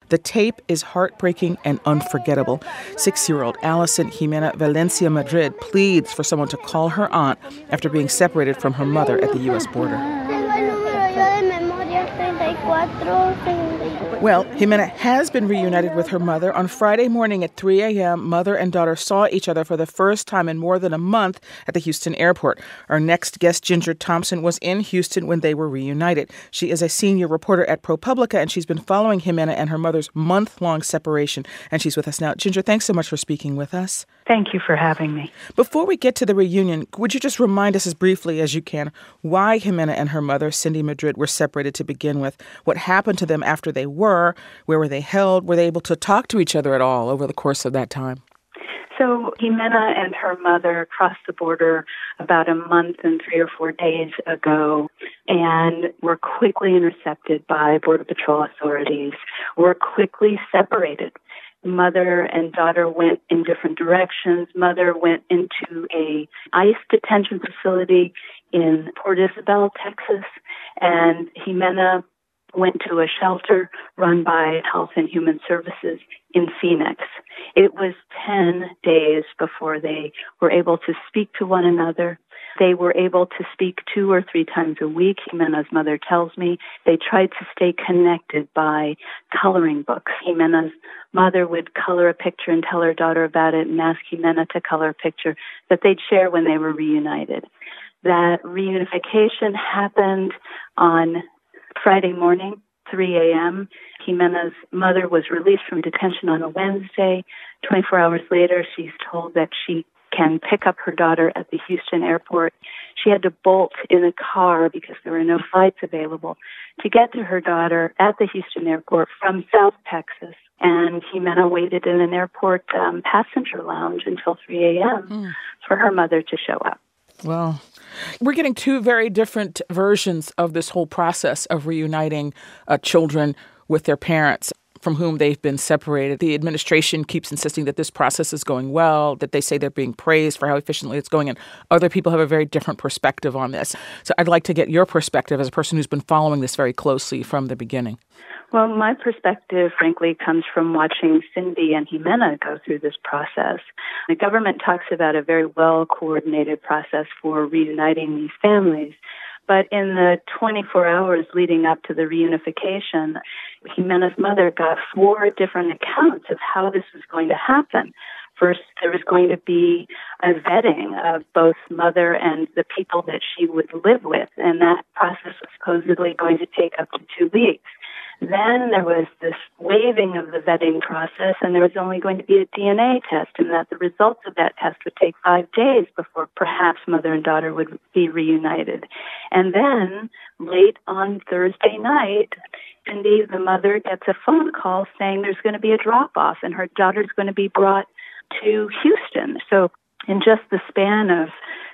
The tape is heartbreaking and unforgettable. 6-year-old Allison Jimena Valencia Madrid pleads for someone to call her aunt after being separated from her mother at the U.S. border. Well, Jimena has been reunited with her mother. On Friday morning at 3 a.m., mother and daughter saw each other for the first time in more than a month at the Houston airport. Our next guest, Ginger Thompson, was in Houston when they were reunited. She is a senior reporter at ProPublica, and she's been following Jimena and her mother's month-long separation. And she's with us now. Ginger, thanks so much for speaking with us. Thank you for having me. Before we get to the reunion, would you just remind us as briefly as you can why Jimena and her mother, Cindy Madrid, were separated to begin with? What happened to them after they were? Where were they held? Were they able to talk to each other at all over the course of that time? So Jimena and her mother crossed the border about a month and 3 or 4 days ago and were quickly intercepted by Border Patrol authorities, were quickly separated. Mother and daughter went in different directions. Mother went into a ICE detention facility in Port Isabel, Texas, and Jimena went to a shelter run by Health and Human Services in Phoenix. It was 10 days before they were able to speak to one another. They were able to speak 2 or 3 times a week. Jimena's mother tells me they tried to stay connected by coloring books. Jimena's mother would color a picture and tell her daughter about it and ask Jimena to color a picture that they'd share when they were reunited. That reunification happened on Friday morning, 3 a.m. Jimena's mother was released from detention on a Wednesday. 24 hours later, she's told that she can pick up her daughter at the Houston airport. She had to bolt in a car because there were no flights available to get to her daughter at the Houston airport from South Texas. And Jimena waited in an airport passenger lounge until 3 a.m. for her mother to show up. Well, we're getting 2 very different versions of this whole process of reuniting children with their parents from whom they've been separated. The administration keeps insisting that this process is going well, that they say they're being praised for how efficiently it's going, and other people have a very different perspective on this. So I'd like to get your perspective as a person who's been following this very closely from the beginning. Well, my perspective, frankly, comes from watching Cindy and Jimena go through this process. The government talks about a very well-coordinated process for reuniting these families. But in the 24 hours leading up to the reunification, Jimena's mother got 4 different accounts of how this was going to happen. First, there was going to be a vetting of both mother and the people that she would live with, and that process was supposedly going to take up to 2 weeks. Then there was this waiving of the vetting process, and there was only going to be a DNA test, and that the results of that test would take 5 days before perhaps mother and daughter would be reunited. And then, late on Thursday night, Cindy, the mother, gets a phone call saying there's going to be a drop-off, and her daughter's going to be brought to Houston. So in just the span of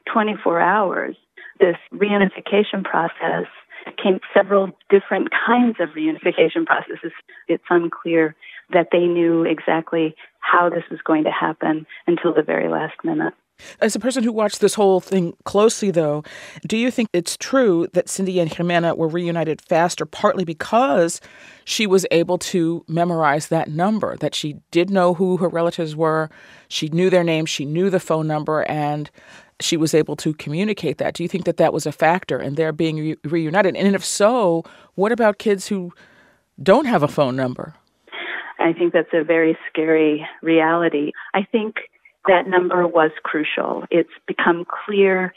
24 hours, this reunification process came several different kinds of reunification processes. It's unclear that they knew exactly how this was going to happen until the very last minute. As a person who watched this whole thing closely, though, do you think it's true that Cindy and Jimena were reunited faster, partly because she was able to memorize that number, that she did know who her relatives were, she knew their names, she knew the phone number, and she was able to communicate that? Do you think that that was a factor in their being reunited? And if so, what about kids who don't have a phone number? I think that's a very scary reality. I think that number was crucial. It's become clear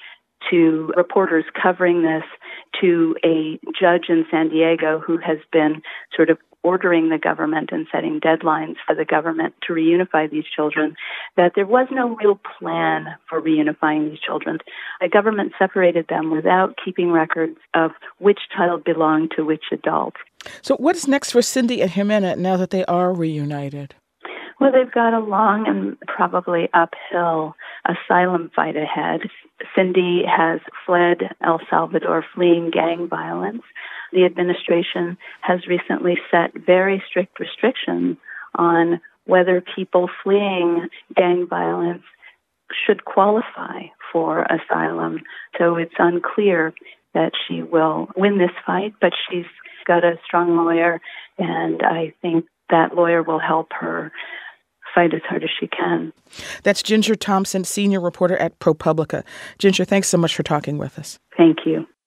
to reporters covering this, to a judge in San Diego who has been sort of ordering the government and setting deadlines for the government to reunify these children, that there was no real plan for reunifying these children. The government separated them without keeping records of which child belonged to which adult. So what is next for Cindy and Jimena now that they are reunited? Well, they've got a long and probably uphill asylum fight ahead. Cindy has fled El Salvador, fleeing gang violence. The administration has recently set very strict restrictions on whether people fleeing gang violence should qualify for asylum. So it's unclear that she will win this fight, but she's got a strong lawyer, and I think that lawyer will help her fight as hard as she can. That's Ginger Thompson, senior reporter at ProPublica. Ginger, thanks so much for talking with us. Thank you.